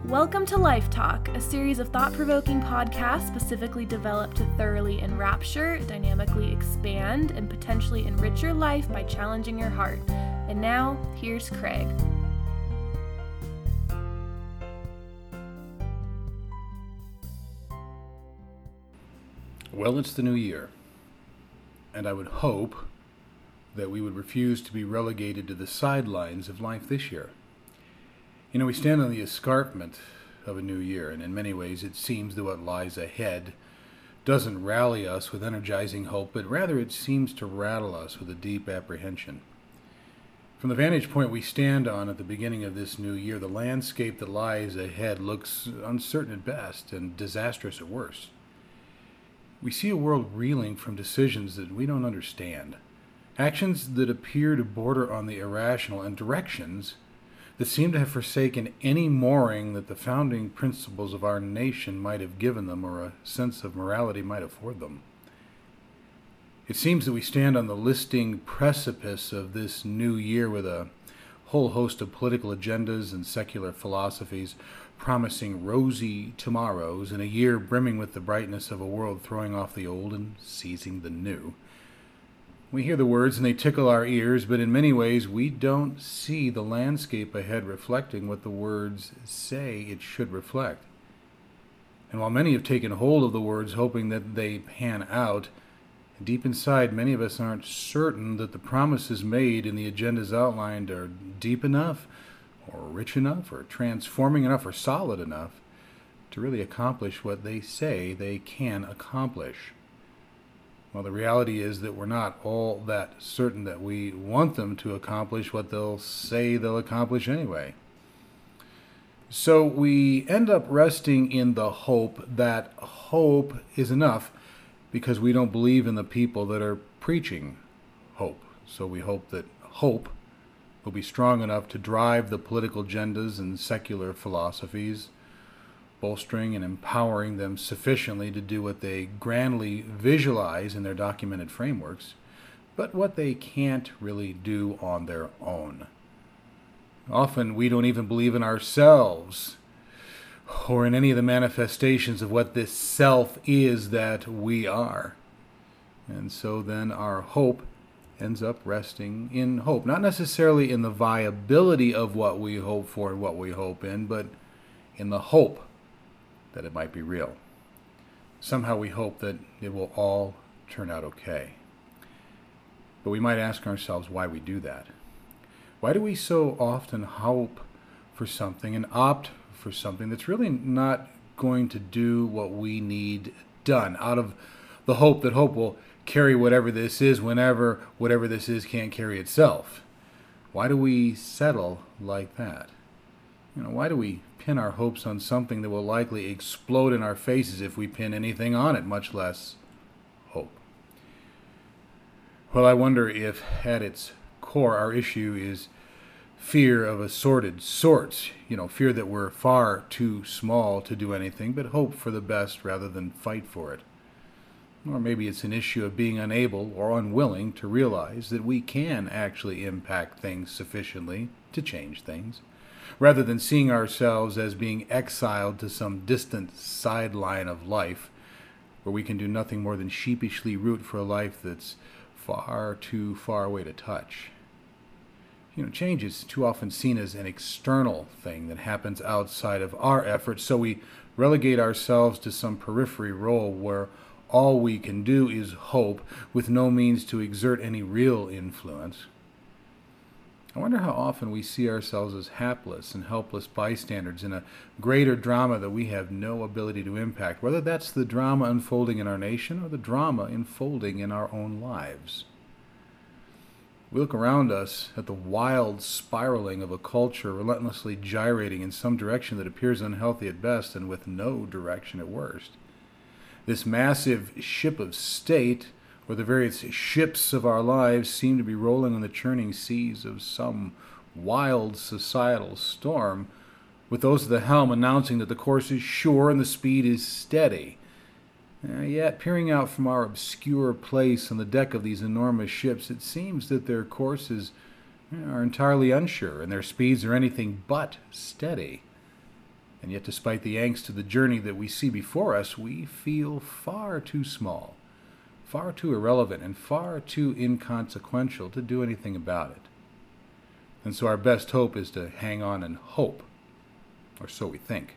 Welcome to Life Talk, a series of thought-provoking podcasts specifically developed to thoroughly enrapture, dynamically expand, and potentially enrich your life by challenging your heart. And now, here's Craig. Well, it's the new year, and I would hope that we would refuse to be relegated to the sidelines of life this year. You know, we stand on the escarpment of a new year, and in many ways it seems that what lies ahead doesn't rally us with energizing hope, but rather it seems to rattle us with a deep apprehension. From the vantage point we stand on at the beginning of this new year, the landscape that lies ahead looks uncertain at best and disastrous at worst. We see a world reeling from decisions that we don't understand, actions that appear to border on the irrational, and directions that seem to have forsaken any mooring that the founding principles of our nation might have given them or a sense of morality might afford them. It seems that we stand on the listing precipice of this new year with a whole host of political agendas and secular philosophies promising rosy tomorrows in a year brimming with the brightness of a world throwing off the old and seizing the new. We hear the words and they tickle our ears, but in many ways we don't see the landscape ahead reflecting what the words say it should reflect. And while many have taken hold of the words hoping that they pan out, deep inside many of us aren't certain that the promises made and the agendas outlined are deep enough, or rich enough, or transforming enough, or solid enough to really accomplish what they say they can accomplish. Well, the reality is that we're not all that certain that we want them to accomplish what they'll say they'll accomplish anyway. So we end up resting in the hope that hope is enough because we don't believe in the people that are preaching hope. So we hope that hope will be strong enough to drive the political agendas and secular philosophies, bolstering and empowering them sufficiently to do what they grandly visualize in their documented frameworks, but what they can't really do on their own. Often we don't even believe in ourselves or in any of the manifestations of what this self is that we are. And so then our hope ends up resting in hope, not necessarily in the viability of what we hope for and what we hope in, but in the hope that it might be real. Somehow we hope that it will all turn out okay. But we might ask ourselves why we do that. Why do we so often hope for something and opt for something that's really not going to do what we need done, out of the hope that hope will carry whatever this is whenever whatever this is can't carry itself? Why do we settle like that? Why do we pin our hopes on something that will likely explode in our faces if we pin anything on it, much less hope? Well, I wonder if at its core our issue is fear of assorted sorts. Fear that we're far too small to do anything, but hope for the best rather than fight for it. Or maybe it's an issue of being unable or unwilling to realize that we can actually impact things sufficiently to change things, rather than seeing ourselves as being exiled to some distant sideline of life where we can do nothing more than sheepishly root for a life that's far too far away to touch. Change is too often seen as an external thing that happens outside of our efforts, so we relegate ourselves to some periphery role where all we can do is hope with no means to exert any real influence. I wonder how often we see ourselves as hapless and helpless bystanders in a greater drama that we have no ability to impact, whether that's the drama unfolding in our nation or the drama unfolding in our own lives. We look around us at the wild spiraling of a culture relentlessly gyrating in some direction that appears unhealthy at best and with no direction at worst. This massive ship of state, where the various ships of our lives seem to be rolling on the churning seas of some wild societal storm, with those at the helm announcing that the course is sure and the speed is steady. Yet, peering out from our obscure place on the deck of these enormous ships, it seems that their courses are entirely unsure and their speeds are anything but steady. And yet, despite the angst of the journey that we see before us, we feel far too small, far too irrelevant, and far too inconsequential to do anything about it. And so our best hope is to hang on and hope, or so we think.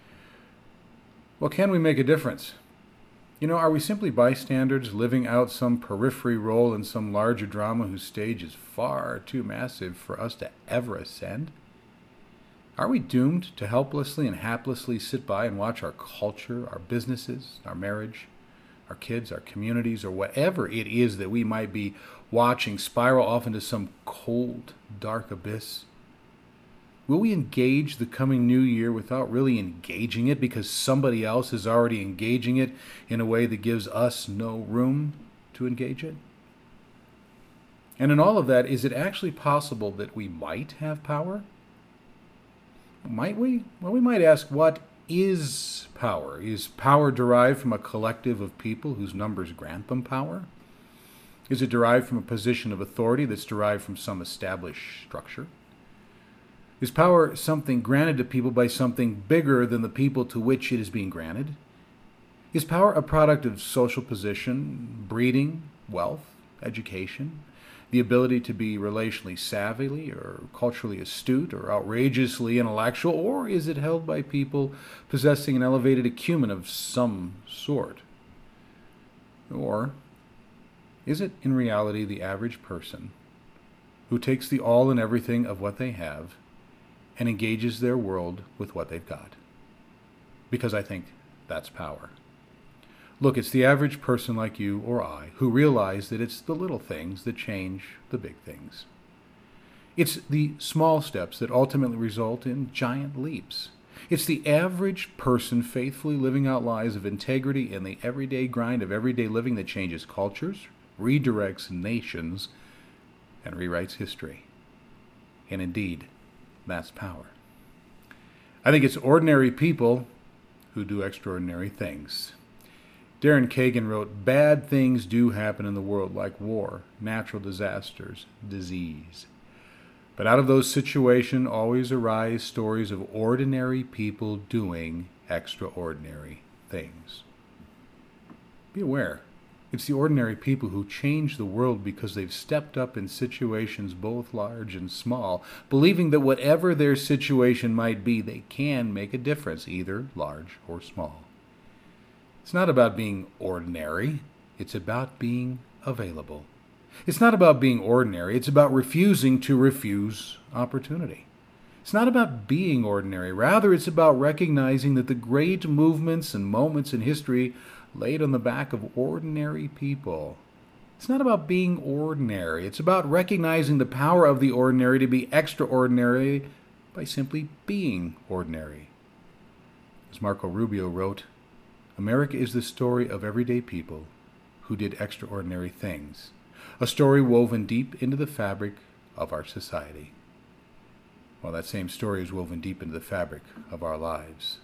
Well, can we make a difference? Are we simply bystanders living out some periphery role in some larger drama whose stage is far too massive for us to ever ascend? Are we doomed to helplessly and haplessly sit by and watch our culture, our businesses, our marriage, our kids, our communities, or whatever it is that we might be watching spiral off into some cold, dark abyss? Will we engage the coming new year without really engaging it because somebody else is already engaging it in a way that gives us no room to engage it? And in all of that, is it actually possible that we might have power? Might we? Well, we might ask, what is power? Is power derived from a collective of people whose numbers grant them power? Is it derived from a position of authority that's derived from some established structure? Is power something granted to people by something bigger than the people to which it is being granted? Is power a product of social position, breeding, wealth, education, the ability to be relationally savvy or culturally astute or outrageously intellectual, or is it held by people possessing an elevated acumen of some sort? Or is it in reality the average person who takes the all and everything of what they have and engages their world with what they've got? Because I think that's power. Look, it's the average person like you or I who realize that it's the little things that change the big things. It's the small steps that ultimately result in giant leaps. It's the average person faithfully living out lives of integrity in the everyday grind of everyday living that changes cultures, redirects nations, and rewrites history. And indeed, that's power. I think it's ordinary people who do extraordinary things. Darren Kagan wrote, "Bad things do happen in the world, like war, natural disasters, disease. But out of those situations always arise stories of ordinary people doing extraordinary things." Be aware, it's the ordinary people who change the world because they've stepped up in situations both large and small, believing that whatever their situation might be, they can make a difference, either large or small. It's not about being ordinary. It's about being available. It's not about being ordinary. It's about refusing to refuse opportunity. It's not about being ordinary. Rather, it's about recognizing that the great movements and moments in history laid on the back of ordinary people. It's not about being ordinary. It's about recognizing the power of the ordinary to be extraordinary by simply being ordinary. As Marco Rubio wrote, "America is the story of everyday people who did extraordinary things, a story woven deep into the fabric of our society." Well, that same story is woven deep into the fabric of our lives.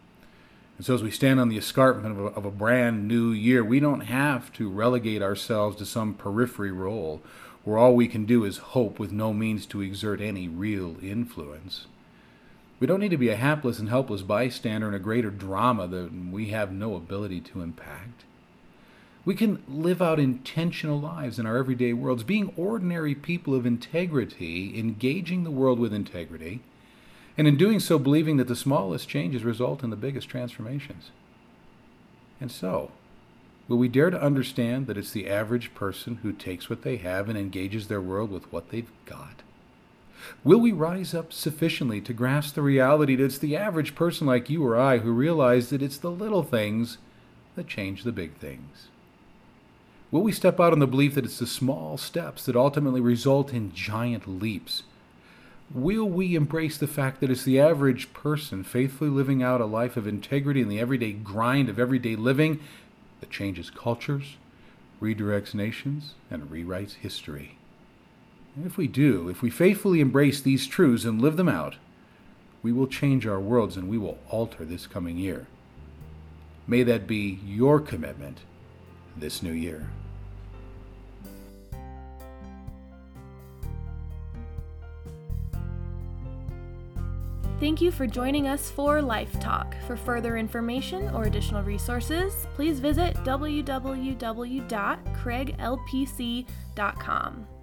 And so as we stand on the escarpment of a brand new year, we don't have to relegate ourselves to some periphery role where all we can do is hope with no means to exert any real influence. We don't need to be a hapless and helpless bystander in a greater drama that we have no ability to impact. We can live out intentional lives in our everyday worlds, being ordinary people of integrity, engaging the world with integrity, and in doing so believing that the smallest changes result in the biggest transformations. And so, will we dare to understand that it's the average person who takes what they have and engages their world with what they've got? Will we rise up sufficiently to grasp the reality that it's the average person like you or I who realize that it's the little things that change the big things? Will we step out on the belief that it's the small steps that ultimately result in giant leaps? Will we embrace the fact that it's the average person faithfully living out a life of integrity in the everyday grind of everyday living that changes cultures, redirects nations, and rewrites history? And if we do, if we faithfully embrace these truths and live them out, we will change our worlds and we will alter this coming year. May that be your commitment this new year. Thank you for joining us for Life Talk. For further information or additional resources, please visit www.craiglpc.com.